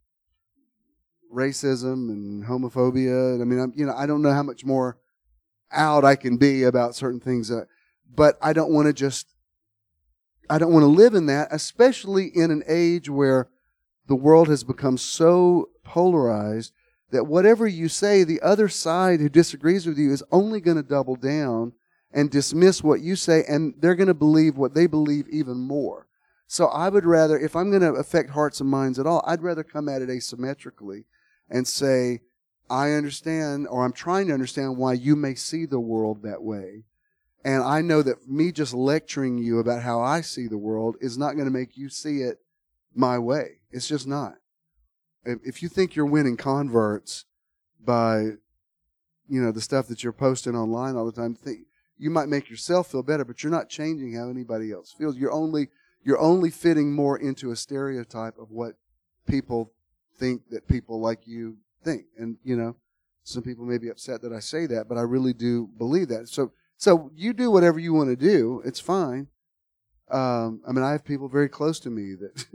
racism and homophobia. And I don't know how much more out I can be about certain things, but I don't want to live in that, especially in an age where the world has become so polarized that whatever you say, the other side who disagrees with you is only going to double down and dismiss what you say, and they're going to believe what they believe even more. So I would rather, if I'm going to affect hearts and minds at all, I'd rather come at it asymmetrically and say, I understand, or I'm trying to understand why you may see the world that way. And I know that me just lecturing you about how I see the world is not going to make you see it my way. It's just not. If you think you're winning converts by, the stuff that you're posting online all the time, you might make yourself feel better, but you're not changing how anybody else feels. You're only fitting more into a stereotype of what people think that people like you think. And, some people may be upset that I say that, but I really do believe that. So you do whatever you want to do. It's fine. I have people very close to me that,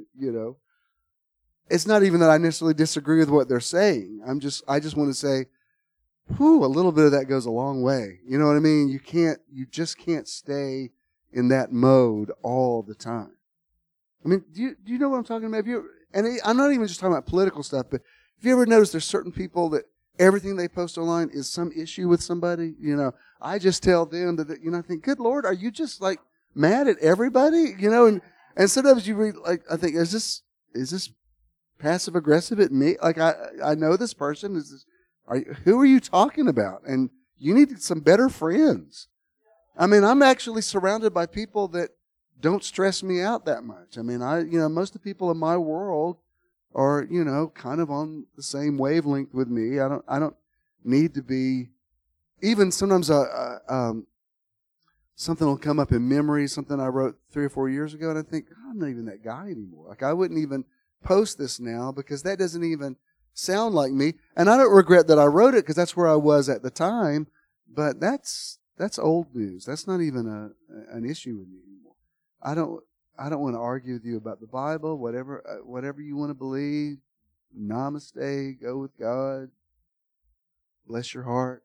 it's not even that I necessarily disagree with what they're saying. I just want to say, a little bit of that goes a long way. You know what I mean? You just can't stay in that mode all the time. I mean, do you know what I'm talking about? I'm not even just talking about political stuff, but have you ever noticed there's certain people that everything they post online is some issue with somebody? You know, I just tell them that, I think, good Lord, are you just like mad at everybody? You know, and sometimes you read, like, I think, is this passive aggressive at me? Like, I know this person. Who are you talking about? And you need some better friends. I mean, I'm actually surrounded by people that don't stress me out that much. I mean, most of the people in my world are, kind of on the same wavelength with me. I don't need to be, even sometimes something will come up in memory, something I wrote 3 or 4 years ago, and I think, I'm not even that guy anymore. Like, I wouldn't even post this now because that doesn't even sound like me. And I don't regret that I wrote it because that's where I was at the time, but that's old news. That's not even an issue with me anymore. I don't want to argue with you about the Bible, whatever you want to believe. Namaste, go with God. Bless your heart.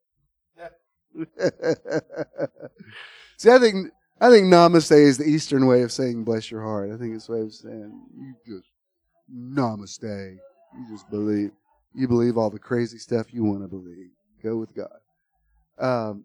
See, I think namaste is the Eastern way of saying bless your heart. I think it's a way of saying you just namaste. You just believe. You believe all the crazy stuff you want to believe. Go with God.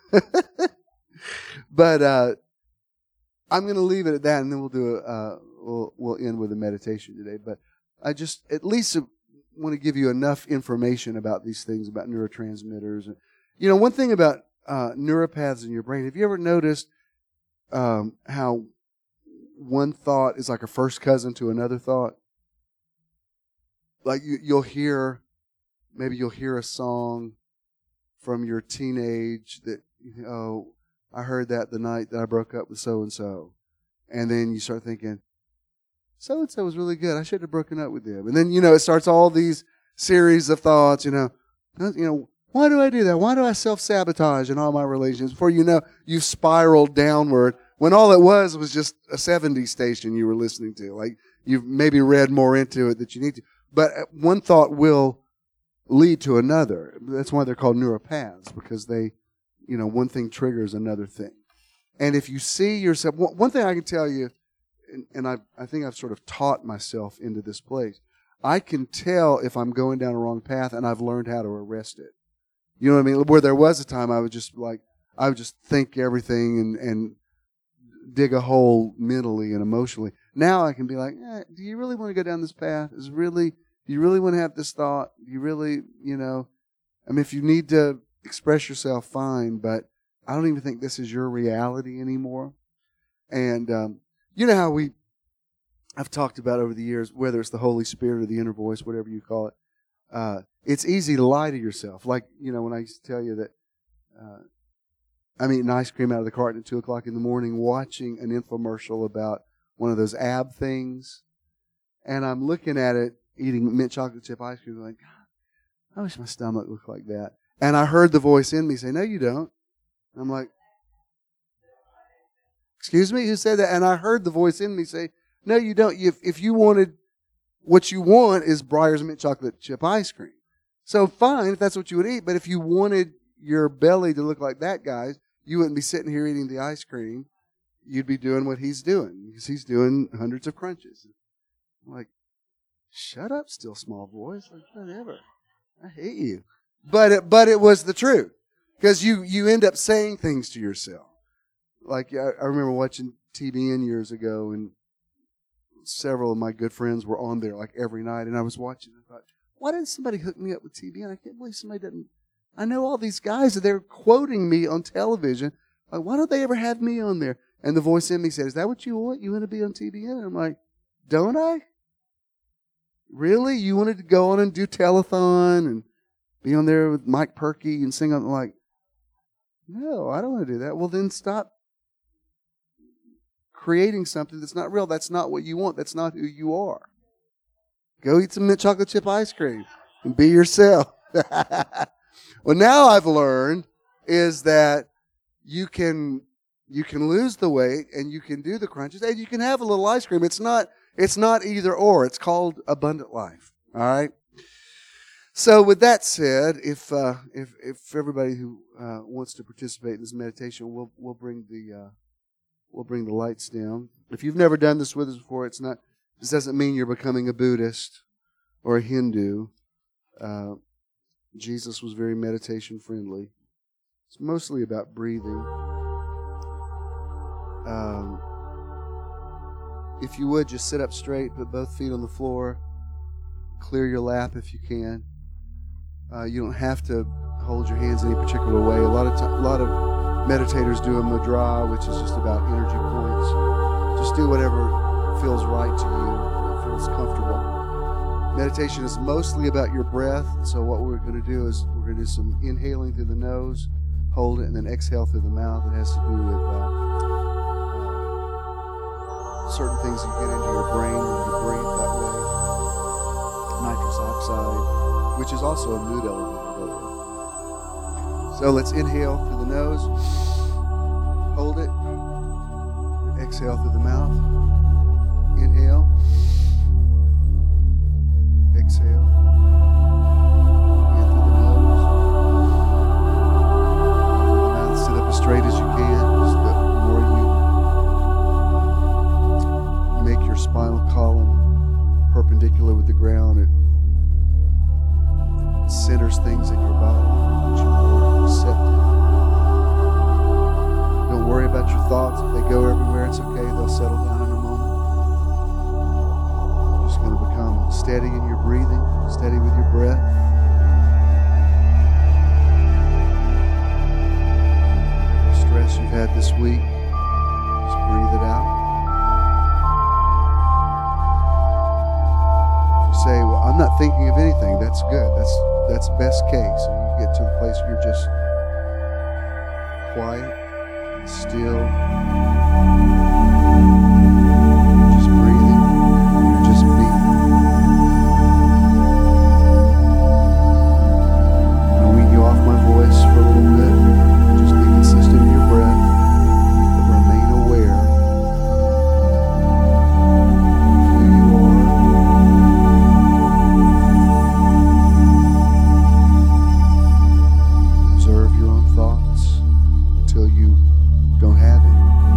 But I'm going to leave it at that, and then we'll do we'll end with a meditation today. But I just at least want to give you enough information about these things, about neurotransmitters. One thing about neuropaths in your brain. Have you ever noticed how one thought is like a first cousin to another thought? Like you'll hear a song from your teenage that, I heard that the night that I broke up with so-and-so. And then you start thinking, so-and-so was really good. I should have broken up with them. And then, it starts all these series of thoughts, why do I do that? Why do I self-sabotage in all my relationships? Before you know, you've spiraled downward when all it was just a 70s station you were listening to. Like, you've maybe read more into it that you need to. But one thought will lead to another. That's why they're called neuropaths, because they, one thing triggers another thing. And if you see yourself, one thing I can tell you, and I think I've sort of taught myself into this place, I can tell if I'm going down a wrong path, and I've learned how to arrest it. You know what I mean? Where there was a time I would just think everything and dig a hole mentally and emotionally. Now I can be like, do you really want to go down this path? Do you really want to have this thought? Do you really, if you need to express yourself, fine, but I don't even think this is your reality anymore. And you know how I've talked about over the years, whether it's the Holy Spirit or the inner voice, whatever you call it, it's easy to lie to yourself. Like, when I used to tell you that I'm eating ice cream out of the carton at 2 o'clock in the morning, watching an infomercial about one of those ab things, and I'm looking at it, eating mint chocolate chip ice cream, going, God, I wish my stomach looked like that. And I heard the voice in me say, no, you don't. And I'm like, excuse me? Who said that? And I heard the voice in me say, no, you don't. If you wanted, what you want is Breyer's mint chocolate chip ice cream. So fine, if that's what you would eat. But if you wanted your belly to look like that guy's, you wouldn't be sitting here eating the ice cream. You'd be doing what he's doing, because he's doing hundreds of crunches. I'm like, shut up, still small voice. Like, whatever. I hate you. But it was the truth, because you end up saying things to yourself. Like, I remember watching TBN years ago, and several of my good friends were on there like every night, and I was watching. I thought, why didn't somebody hook me up with TBN? I can't believe somebody didn't. I know all these guys that they're quoting me on television. Like, why don't they ever have me on there? And the voice in me said, is that what you want? You want to be on TBN? And I'm like, don't I? Really? You wanted to go on and do telethon and be on there with Mike Perky and sing on? Like, no, I don't want to do that. Well, then stop creating something that's not real. That's not what you want. That's not who you are. Go eat some mint chocolate chip ice cream and be yourself. Well, now I've learned is that you can lose the weight and you can do the crunches and you can have a little ice cream. It's not either or. It's called abundant life. All right. So, with that said, if everybody who wants to participate in this meditation, we'll bring the lights down. If you've never done this with us before, this doesn't mean you're becoming a Buddhist or a Hindu. Jesus was very meditation friendly. It's mostly about breathing. If you would, just sit up straight, put both feet on the floor, clear your lap if you can. You don't have to hold your hands any particular way. A lot of meditators do a mudra, which is just about energy points. Just do whatever feels right to you, feels comfortable. Meditation is mostly about your breath. So what we're going to do is we're going to do some inhaling through the nose, hold it, and then exhale through the mouth. It has to do with certain things that get into your brain when you breathe that way. Nitrous oxide, which is also a mood elevator. So let's inhale through the nose, hold it, and exhale through the mouth. Inhale, exhale, in through the nose, through the mouth. Sit up as straight as you can. Just the more you make your spinal column perpendicular with the ground, it centers things in your body, makes you more receptive. Don't worry about your thoughts. If they go everywhere, it's okay. They'll settle down in a moment. You're just going to become steady in your breathing, steady with your breath. Whatever stress you've had this week, just breathe it out. Say, well, I'm not thinking of anything. That's good. That's best case. And you get to the place where you're just quiet, still, just breathing, you're just being. I'm going to wean you off my voice for a little bit. Just be consistent in your breath, but remain aware. Observe your own thoughts until you don't have any.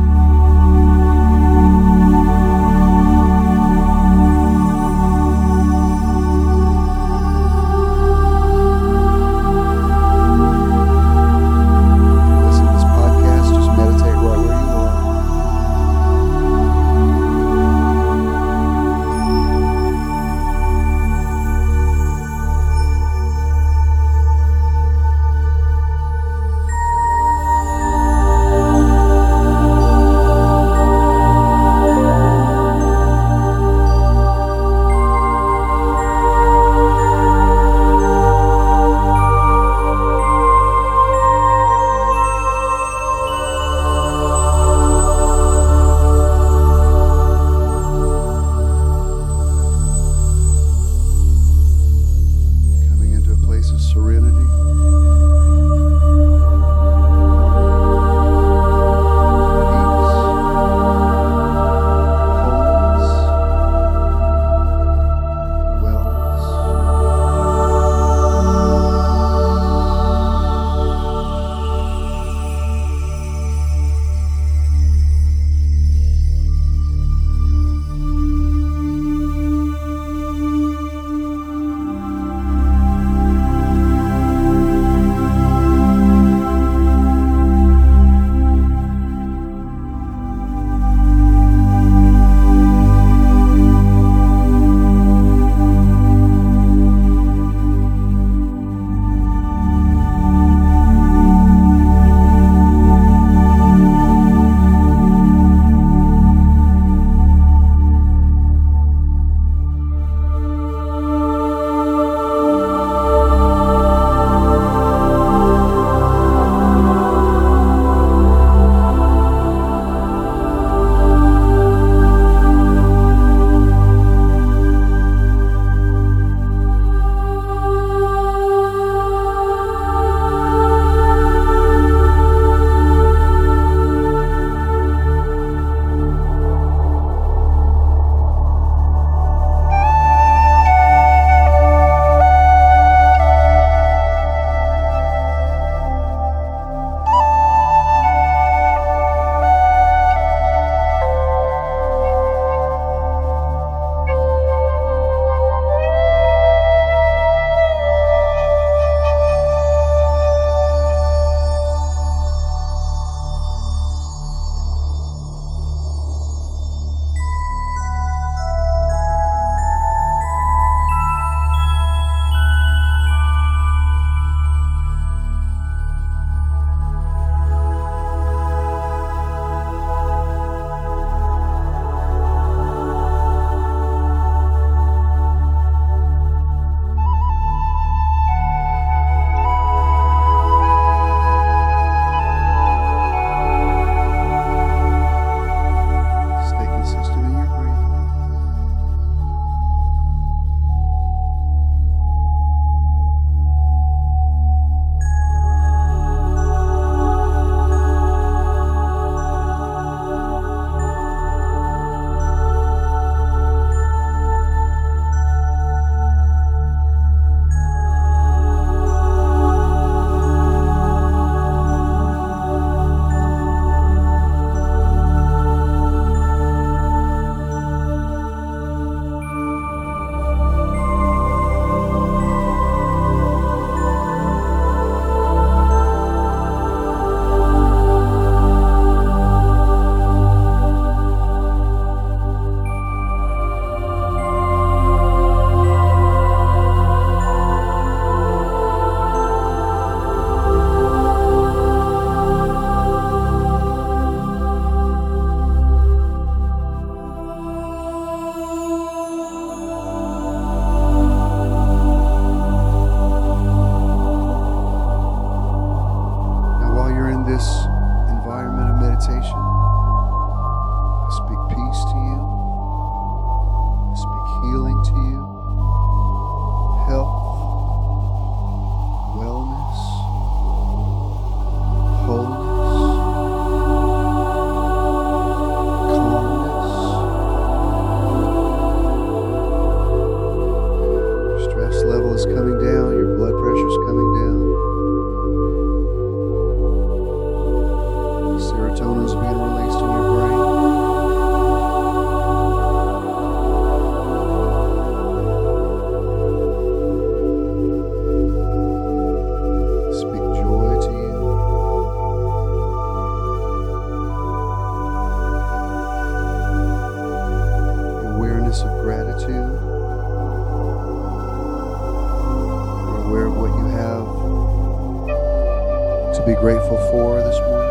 to be grateful for this morning?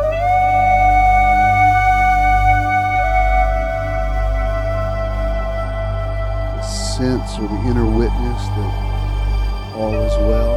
The sense or the inner witness that all is well.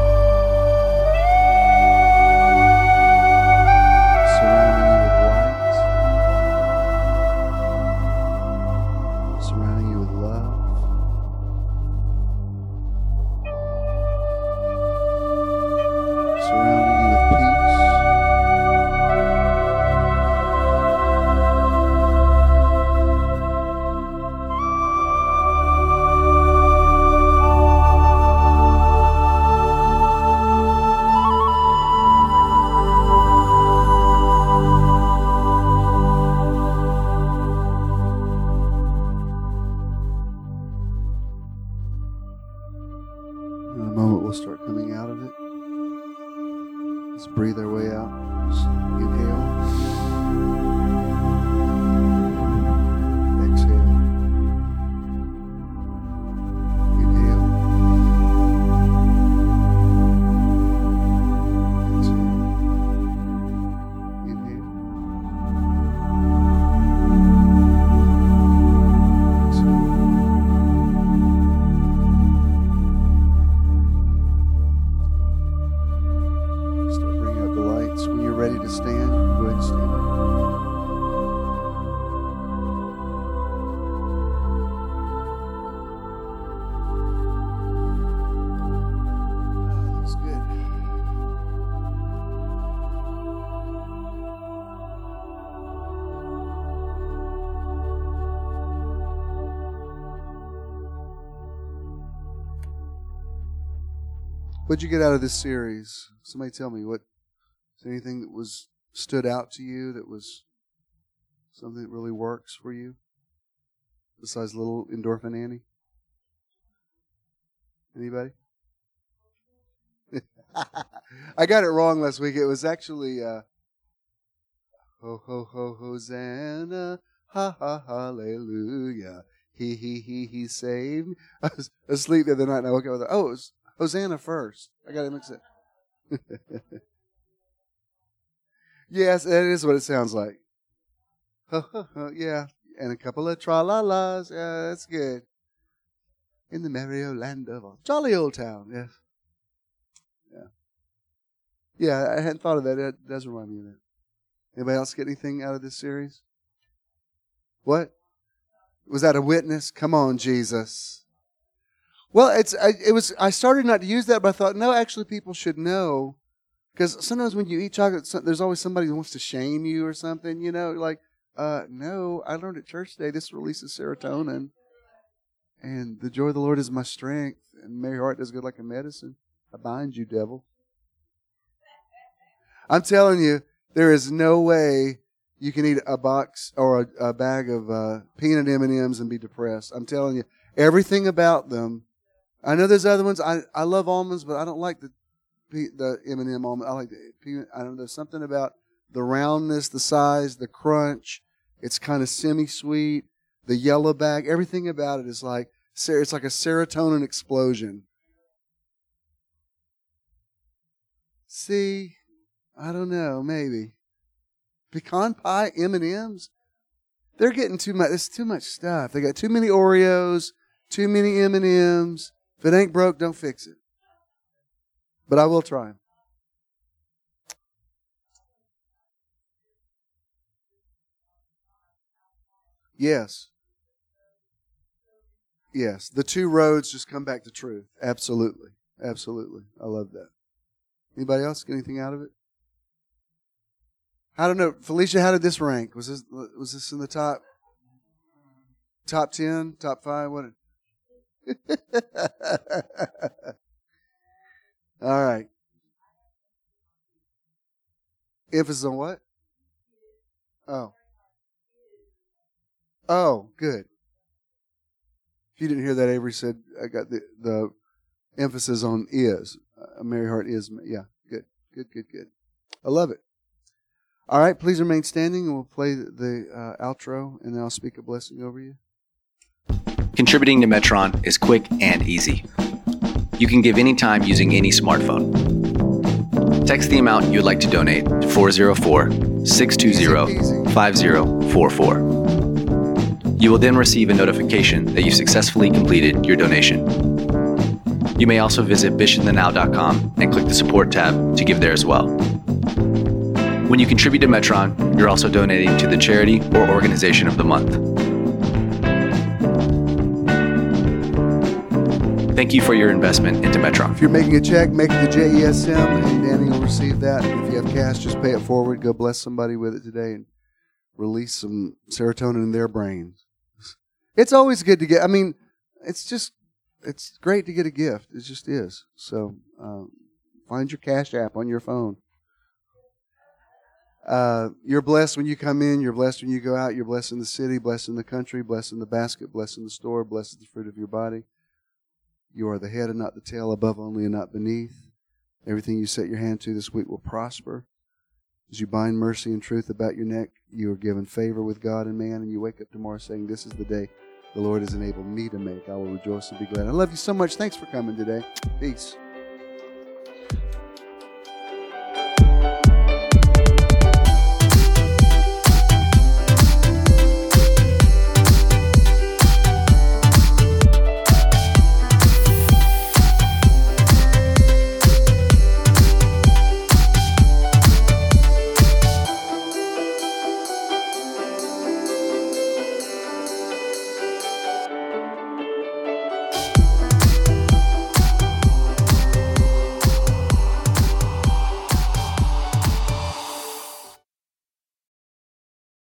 What'd you get out of this series? Somebody tell me, what is there anything that was stood out to you, that was something that really works for you besides little endorphin Annie? Anybody? I got it wrong last week. It was actually ho ho ho Hosanna, ha ha hallelujah, he saved me. I was asleep the other night and I woke up with it was Hosanna first. I got to mix it. Yes, that is what it sounds like. Yeah, and a couple of tra-la-las. Yeah, that's good. In the merry old land of a jolly old town. Yes. Yeah, I hadn't thought of that. It does remind me of that. Anybody else get anything out of this series? What? Was that a witness? Come on, Jesus. Well, I started not to use that, but I thought, no, actually people should know. Because sometimes when you eat chocolate, there's always somebody who wants to shame you or something, like, no, I learned at church today, this releases serotonin. And the joy of the Lord is my strength. And Mary Hart does good like a medicine. I bind you, devil. I'm telling you, there is no way you can eat a box or a bag of peanut M&Ms and be depressed. I'm telling you, everything about them. I know there's other ones. I love almonds, but I don't like the M&M almond. I like the peanut. I don't know. There's something about the roundness, the size, the crunch. It's kind of semi-sweet. The yellow bag. Everything about it is like, it's like a serotonin explosion. See, I don't know. Maybe pecan pie M&Ms. They're getting too much. It's too much stuff. They got too many Oreos, too many M&Ms. If it ain't broke, don't fix it. But I will try them. Yes. Yes. The two roads just come back to truth. Absolutely. Absolutely. I love that. Anybody else get anything out of it? I don't know. Felicia, how did this rank? Was this in the top 10, top 5? What? All right. Emphasis on what? Oh, good. If you didn't hear that, Avery said I got the emphasis on is. Mary Hart is. Yeah, good. I love it. All right, please remain standing, and we'll play the outro, and then I'll speak a blessing over you. Contributing to Metron is quick and easy. You can give anytime using any smartphone. Text the amount you would like to donate to 404-620-5044. You will then receive a notification that you successfully completed your donation. You may also visit bishonthennow.com and click the support tab to give there as well. When you contribute to Metron, you're also donating to the charity or organization of the month. Thank you for your investment into Metron. If you're making a check, make it to JESM, and Danny will receive that. If you have cash, just pay it forward. Go bless somebody with it today and release some serotonin in their brains. It's always good to get. I mean, it's great to get a gift. It just is. So find your Cash App on your phone. You're blessed when you come in. You're blessed when you go out. You're blessed in the city, blessed in the country, blessed in the basket, blessed in the store, blessed is the fruit of your body. You are the head and not the tail, above only and not beneath. Everything you set your hand to this week will prosper. As you bind mercy and truth about your neck, you are given favor with God and man, and you wake up tomorrow saying, this is the day the Lord has enabled me to make. I will rejoice and be glad. I love you so much. Thanks for coming today. Peace.